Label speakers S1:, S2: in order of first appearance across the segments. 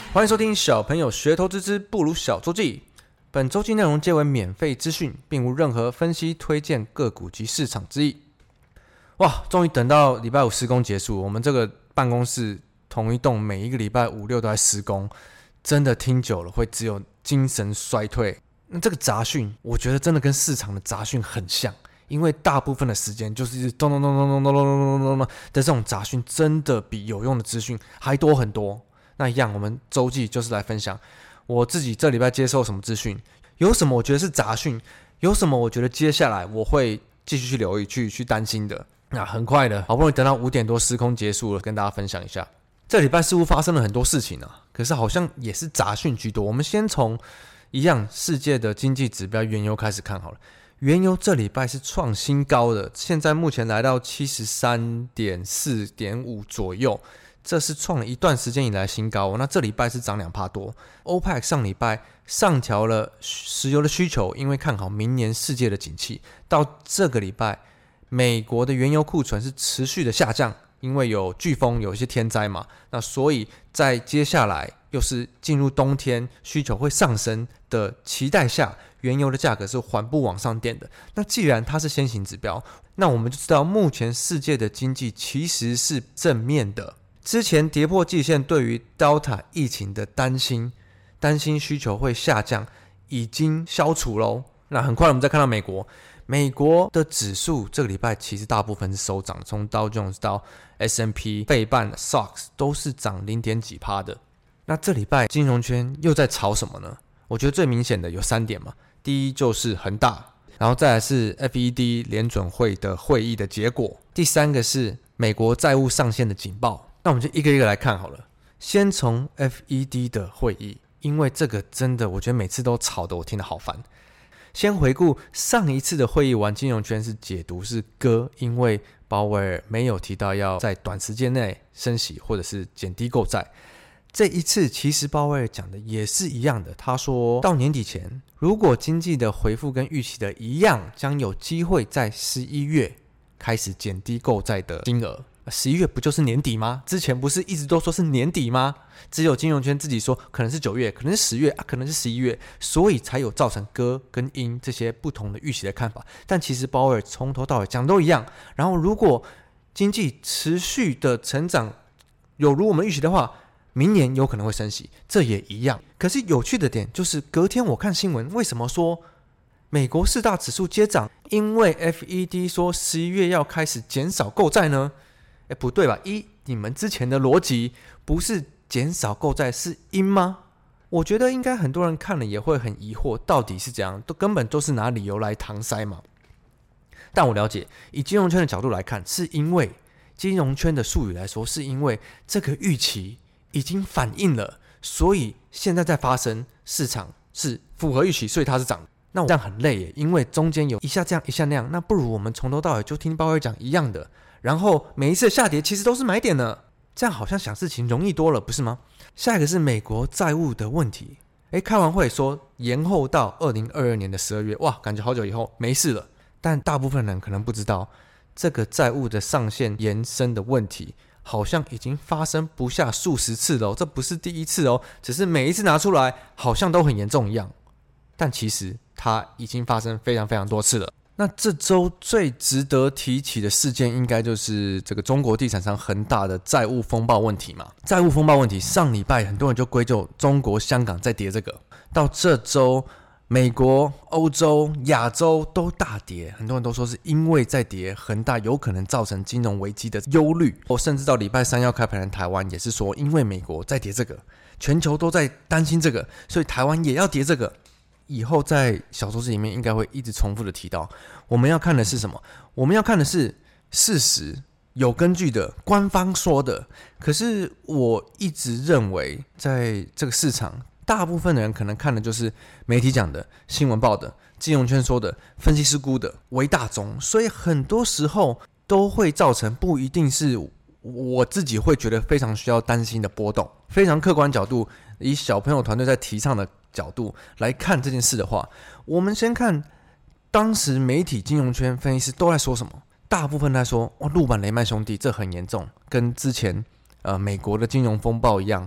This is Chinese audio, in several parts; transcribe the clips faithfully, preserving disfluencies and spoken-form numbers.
S1: 欢迎收听小朋友学投资之不如小周记。本周记内容皆为免费资讯，并无任何分析推荐个股及市场之意。哇，终于等到礼拜五施工结束，我们这个办公室同一栋每一个礼拜五六都在施工，真的听久了会只有精神衰退。那这个杂讯，我觉得真的跟市场的杂讯很像，因为大部分的时间就是一直咚咚咚咚咚咚咚咚咚咚的这种杂讯，真的比有用的资讯还多很多。那一样，我们周记就是来分享我自己这礼拜接受什么资讯，有什么我觉得是杂讯，有什么我觉得接下来我会继续去留意、去去担心的。那很快的，好不容易等到五点多施工结束了，跟大家分享一下。这礼拜似乎发生了很多事情啊，可是好像也是杂讯居多。我们先从一样世界的经济指标原油开始看好了。原油这礼拜是创新高的，现在目前来到 七十三点四点五 左右。这是创了一段时间以来新高、哦、那这礼拜是涨 百分之二 多。 欧佩克 上礼拜上调了石油的需求，因为看好明年世界的景气。到这个礼拜，美国的原油库存是持续的下降，因为有飓风，有一些天灾嘛，那所以在接下来又是进入冬天，需求会上升的期待下，原油的价格是缓步往上垫的。那既然它是先行指标，那我们就知道目前世界的经济其实是正面的。之前跌破季线对于 Delta 疫情的担心，担心需求会下降，已经消除咯。那很快我们再看到美国，美国的指数这个礼拜其实大部分是收涨，从 Dow Jones 到 S and P、费半、S O X 都是涨 零点几%的。那这礼拜金融圈又在炒什么呢？我觉得最明显的有三点嘛。第一就是恒大，然后再来是 F E D 联准会的会议的结果，第三个是美国债务上限的警报。那我们就一个一个来看好了。先从 F E D 的会议，因为这个真的我觉得每次都吵得我听得好烦。先回顾上一次的会议完，金融圈是解读是鸽，因为鲍威尔没有提到要在短时间内升息或者是减低购债。这一次其实鲍威尔讲的也是一样的，他说到年底前，如果经济的回复跟预期的一样，将有机会在十一月开始减低购债的金额。十一月不就是年底吗？之前不是一直都说是年底吗？只有金融圈自己说可能是九月，可能是十月、啊、可能是十一月，所以才有造成鸽跟鹰这些不同的预期的看法。但其实鲍威尔从头到尾讲都一样。然后如果经济持续的成长有如我们预期的话，明年有可能会升息，这也一样。可是有趣的点就是隔天我看新闻，为什么说美国四大指数接涨？因为 F E D 说十一月要开始减少购债呢？哎，不对吧？一，你们之前的逻辑不是减少购债是因吗？我觉得应该很多人看了也会很疑惑，到底是怎样？都根本都是拿理由来搪塞嘛。但我了解，以金融圈的角度来看，是因为金融圈的术语来说，是因为这个预期已经反映了，所以现在在发生，市场是符合预期，所以它是涨的。那我这样很累耶，因为中间有一下这样一下那样，那不如我们从头到尾就听鲍威尔讲一样的，然后每一次的下跌其实都是买点呢，这样好像想事情容易多了，不是吗？下一个是美国债务的问题。诶，开完会说延后到二零二二年的十二月，哇，感觉好久以后没事了。但大部分人可能不知道，这个债务的上限延伸的问题好像已经发生不下数十次了、哦、这不是第一次哦，只是每一次拿出来好像都很严重一样，但其实它已经发生非常非常多次了。那这周最值得提起的事件，应该就是这个中国地产商恒大的债务风暴问题嘛。债务风暴问题，上礼拜很多人就归咎中国香港在跌这个，到这周美国、欧洲、亚洲都大跌，很多人都说是因为在跌恒大有可能造成金融危机的忧虑，甚至到礼拜三要开盘的台湾也是说，因为美国在跌这个，全球都在担心这个，所以台湾也要跌这个。以后在小周记里面应该会一直重复的提到，我们要看的是什么？我们要看的是事实，有根据的，官方说的。可是我一直认为，在这个市场，大部分的人可能看的就是媒体讲的、新闻报的、金融圈说的、分析师估的为大宗，所以很多时候都会造成不一定是我自己会觉得非常需要担心的波动。非常客观角度，以小朋友团队在提倡的角度来看这件事的话，我们先看当时媒体、金融圈分析师都在说什么。大部分在说，哦，陆版雷曼兄弟这很严重，跟之前呃美国的金融风暴一样，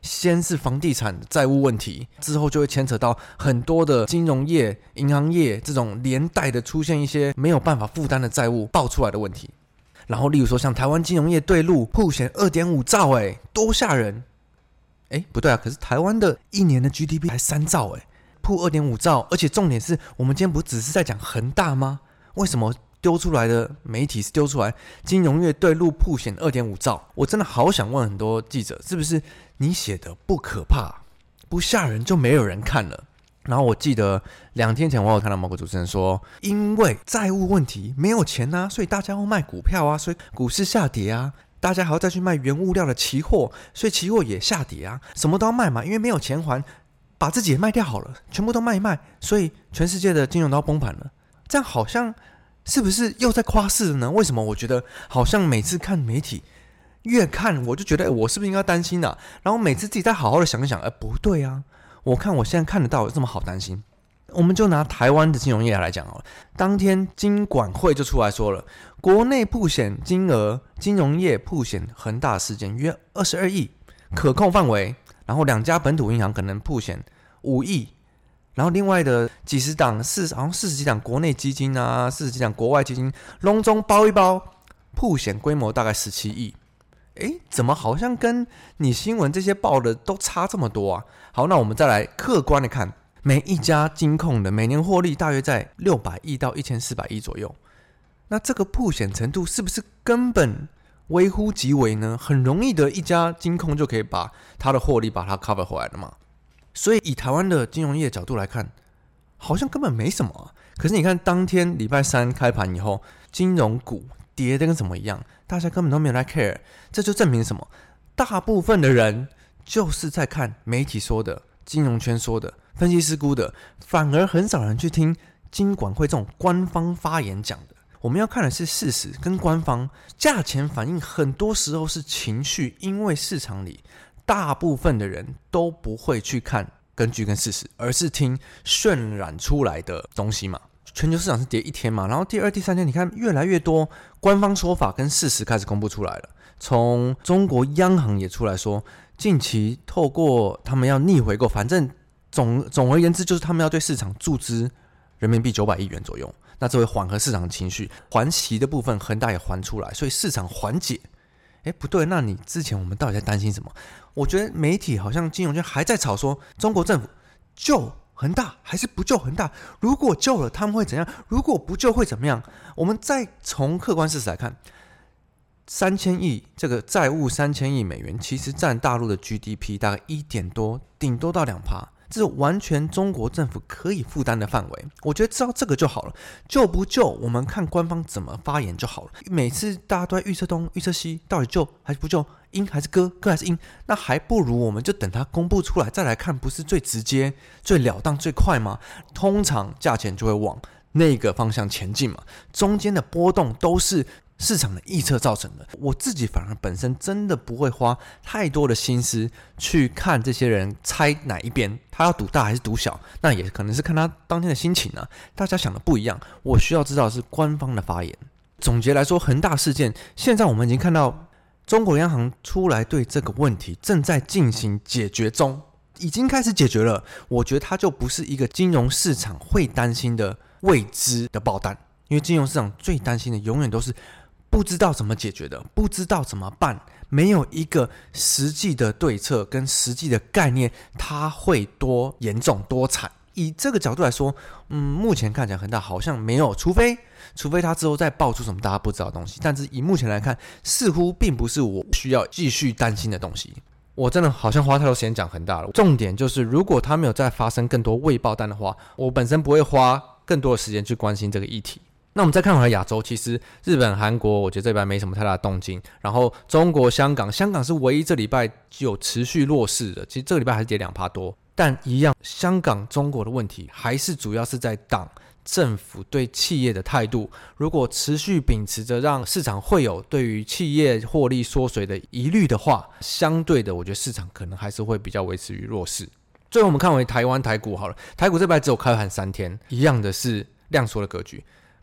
S1: 先是房地产的债务问题，之后就会牵扯到很多的金融业、银行业这种连带的出现一些没有办法负担的债务爆出来的问题。然后例如说像台湾金融业对路曝险 二点五兆，哎，多吓人！哎，不对啊，可是台湾的一年的 G D P 才三兆，哎，曝 二点五兆，而且重点是我们今天不只是在讲恒大吗？为什么丢出来的媒体是丢出来金融业对路曝险 二点五兆？我真的好想问很多记者，是不是你写的不可怕不吓人就没有人看了？然后我记得两天前我有看到某个主持人说，因为债务问题没有钱啊，所以大家要卖股票啊，所以股市下跌啊，大家还要再去卖原物料的期货，所以期货也下跌啊，什么都要卖嘛，因为没有钱还，把自己也卖掉好了，全部都卖一卖，所以全世界的金融都要崩盘了。这样好像是不是又在夸饰了呢？为什么我觉得好像每次看媒体越看我就觉得、欸、我是不是应该担心啊？然后每次自己再好好的想一想，哎、欸，不对啊，我看我现在看得到有这么好担心？我们就拿台湾的金融业来讲好了，当天金管会就出来说了，国内曝险金额，金融业曝险恒大事件约二十二亿，可控范围，然后两家本土银行可能曝险五亿。然后另外的几十档，四好像四十几档国内基金啊，四十几档国外基金，笼中包一包，曝险规模大概十七亿。诶，怎么好像跟你新闻这些报的都差这么多啊？好，那我们再来客观的看，每一家金控的每年获利大约在六百亿到一千四百亿左右。那这个曝险程度是不是根本微乎其微呢？很容易的一家金控就可以把它的获利把它 cover 回来了嘛？所以以台湾的金融业角度来看，好像根本没什么啊。可是你看当天礼拜三开盘以后，金融股跌得跟什么一样，大家根本都没有来 care。这就证明什么？大部分的人就是在看媒体说的、金融圈说的、分析师估的，反而很少人去听金管会这种官方发言讲的。我们要看的是事实跟官方，价钱反应很多时候是情绪，因为市场里大部分的人都不会去看根据跟事实，而是听渲染出来的东西嘛。全球市场是跌一天嘛，然后第二、第三天，你看越来越多官方说法跟事实开始公布出来了。从中国央行也出来说，近期透过他们要逆回购，反正 总, 总而言之就是他们要对市场注资人民币九百亿元左右，那这会缓和市场的情绪，还息的部分恒大也还出来，所以市场缓解。哎，不对，那你之前我们到底在担心什么？我觉得媒体好像金融圈还在吵说中国政府救恒大还是不救恒大，如果救了他们会怎样，如果不救会怎么样。我们再从客观事实来看，三千亿这个债务三千亿美元，其实占大陆的 G D P 大概一点多，顶多到两趴，这是完全中国政府可以负担的范围。我觉得知道这个就好了，救不救我们看官方怎么发言就好了。每次大家都在预测东预测西，到底救还是不救，阴还是歌，歌还是阴，那还不如我们就等它公布出来再来看，不是最直接最了当最快吗？通常价钱就会往那个方向前进嘛，中间的波动都是市场的预测造成的。我自己反而本身真的不会花太多的心思去看这些人猜哪一边，他要赌大还是赌小，那也可能是看他当天的心情啊。大家想的不一样，我需要知道的是官方的发言。总结来说，恒大事件现在我们已经看到中国央行出来对这个问题正在进行解决中，已经开始解决了。我觉得它就不是一个金融市场会担心的未知的爆弹，因为金融市场最担心的永远都是不知道怎么解决的，不知道怎么办，没有一个实际的对策跟实际的概念，它会多严重多惨。以这个角度来说，嗯，目前看起来恒大好像没有，除非除非他之后再爆出什么大家不知道的东西，但是以目前来看，似乎并不是我需要继续担心的东西。我真的好像花太多时间讲恒大了，重点就是如果他没有再发生更多未爆弹的话，我本身不会花更多的时间去关心这个议题。那我们再看回来亚洲，其实日本、韩国，我觉得这礼拜没什么太大的动静。然后中国、香港，香港是唯一这礼拜有持续弱势的，其实这个礼拜还是跌两趴多，但一样，香港、中国的问题还是主要是在党政府对企业的态度。如果持续秉持着让市场会有对于企业获利缩水的疑虑的话，相对的，我觉得市场可能还是会比较维持于弱势。最后我们看回台湾台股好了，台股这礼拜只有开盘三天，一样的是量缩的格局。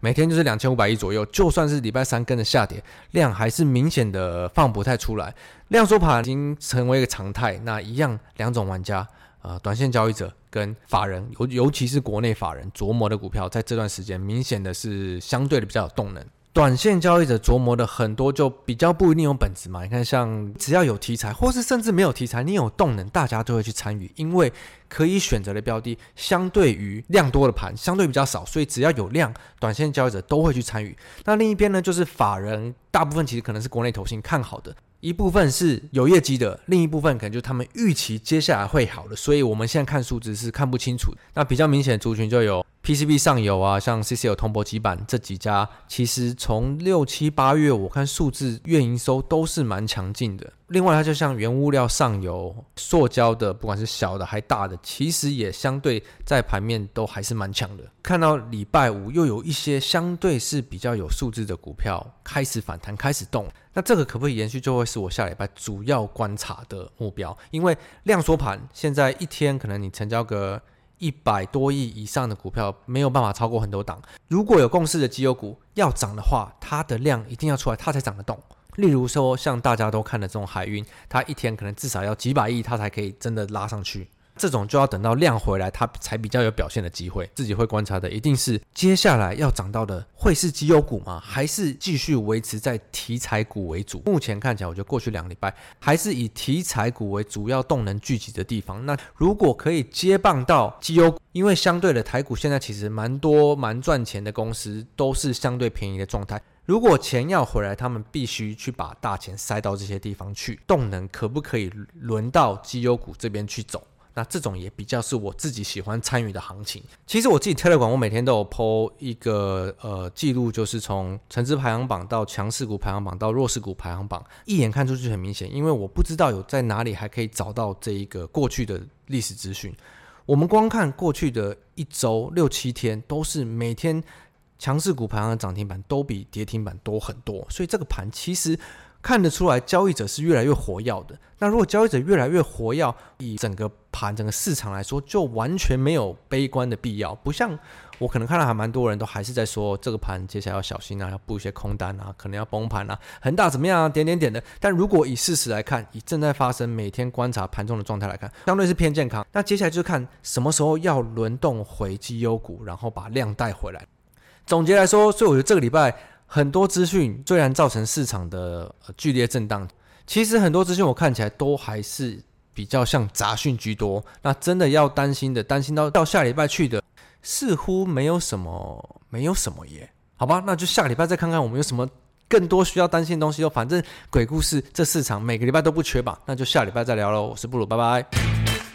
S1: 每天就是两千五百亿左右，就算是礼拜三跟着下跌，量还是明显的放不太出来，量缩盘已经成为一个常态。那一样两种玩家，呃，短线交易者跟法人，尤尤其是国内法人琢磨的股票，在这段时间明显的是相对的比较有动能。短线交易者琢磨的很多就比较不一定有本质嘛，你看像只要有题材，或是甚至没有题材，你有动能，大家都会去参与，因为可以选择的标的相对于量多的盘相对比较少，所以只要有量，短线交易者都会去参与。那另一边呢，就是法人，大部分其实可能是国内投信看好的，一部分是有业绩的，另一部分可能就是他们预期接下来会好的，所以我们现在看数字是看不清楚的。那比较明显的族群就有 P C B 上游啊，像 C C L 铜箔基板这几家，其实从六七八月我看数字月营收都是蛮强劲的。另外它就像原物料上游、塑胶的，不管是小的还大的，其实也相对在盘面都还是蛮强的。看到礼拜五又有一些相对是比较有素质的股票开始反弹，开始动，那这个可不可以延续，就会是我下礼拜主要观察的目标。因为量缩盘现在一天可能你成交个一百多亿以上的股票没有办法超过很多档，如果有共识的绩优股要涨的话，它的量一定要出来，它才涨得动。例如说像大家都看的这种海运，它一天可能至少要几百亿，它才可以真的拉上去，这种就要等到量回来，它才比较有表现的机会。自己会观察的一定是接下来要涨到的会是绩优股吗？还是继续维持在题材股为主？目前看起来，我觉得过去两个礼拜还是以题材股为主要动能聚集的地方。那如果可以接棒到绩优股，因为相对的台股现在其实蛮多蛮赚钱的公司都是相对便宜的状态。如果钱要回来，他们必须去把大钱塞到这些地方去，动能可不可以轮到绩优股这边去走？那这种也比较是我自己喜欢参与的行情。其实我自己 Telegram 我每天都有 po 一个呃记录，就是从成值排行榜到强势股排行榜到弱势股排行榜，一眼看出去很明显，因为我不知道有在哪里还可以找到这一个过去的历史资讯。我们光看过去的一周六七天，都是每天强势股排行的涨停板都比跌停板多很多，所以这个盘其实看得出来交易者是越来越活跃的。那如果交易者越来越活跃，以整个盘整个市场来说，就完全没有悲观的必要。不像我可能看到还蛮多人都还是在说这个盘接下来要小心啊，要布一些空单啊，可能要崩盘啊，恒大怎么样啊，点点点的。但如果以事实来看，以正在发生每天观察盘中的状态来看，相对是偏健康。那接下来就是看什么时候要轮动回绩优股，然后把量带回来。总结来说，所以我觉得这个礼拜很多资讯虽然造成市场的、呃、剧烈震荡，其实很多资讯我看起来都还是比较像杂讯居多。那真的要担心的，担心到到下礼拜去的，似乎没有什么，没有什么耶。好吧，那就下礼拜再看看我们有什么更多需要担心的东西。反正鬼故事这市场每个礼拜都不缺吧，那就下礼拜再聊咯。我是布鲁，拜拜。